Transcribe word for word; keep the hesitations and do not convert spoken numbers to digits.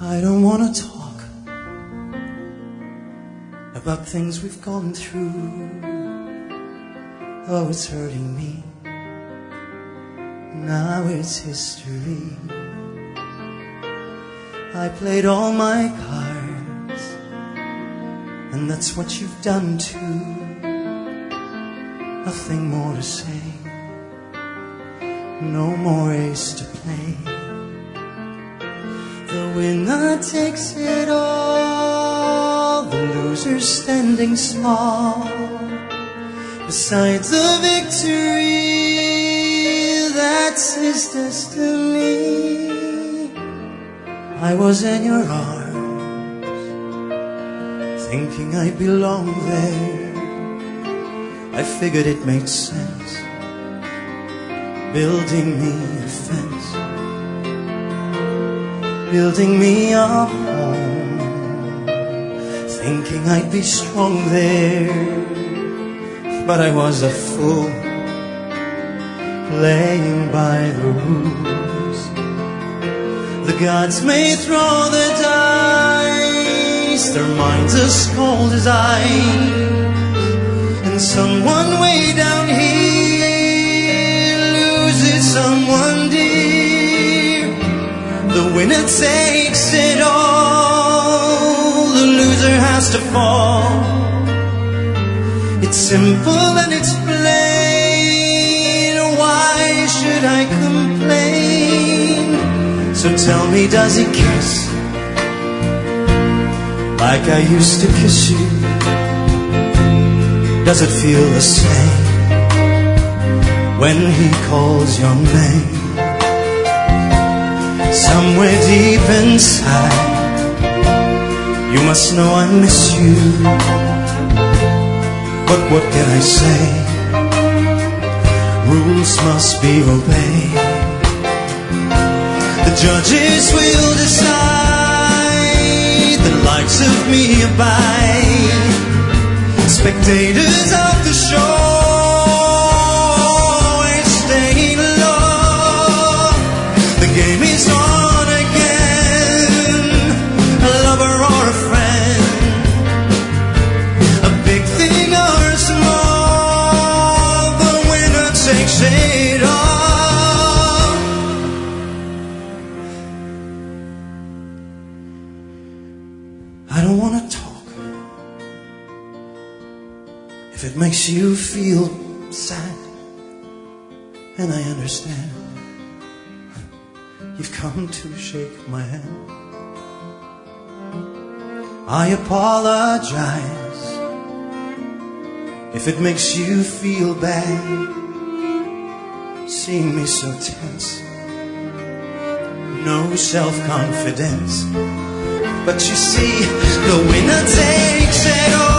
I don't want to talk about things we've gone through. Oh, it's hurting me. Now it's history. I played all my cards, and that's what you've done too. Nothing more to say, no more ace to play. The winner takes it all, the loser standing small beside the victory. That's his destiny. I was in your arms, thinking I belonged there. I figured it made sense, building me a fence, building me a home, thinking I'd be strong there. But I was a fool, playing by the rules. The gods may throw the dice, their minds as cold as ice, and someone way down here loses someone dear. The winner takes it all, the loser has to fall. It's simple and it's plain, why should I complain? So tell me, does he kiss like I used to kiss you? Does it feel the same when he calls your name? Somewhere deep inside, you must know I miss you. But what can I say? Rules must be obeyed. The judges will decide, the likes of me abide. Spectators of the show is staying low. The game is on again, a lover or a friend, a big thing or a small, the winner takes it all. I don't want to talk if it makes you feel sad, and I understand. You've come to shake my hand. I apologize if it makes you feel bad, seeing me so tense, no self-confidence. But you see, the winner takes it all.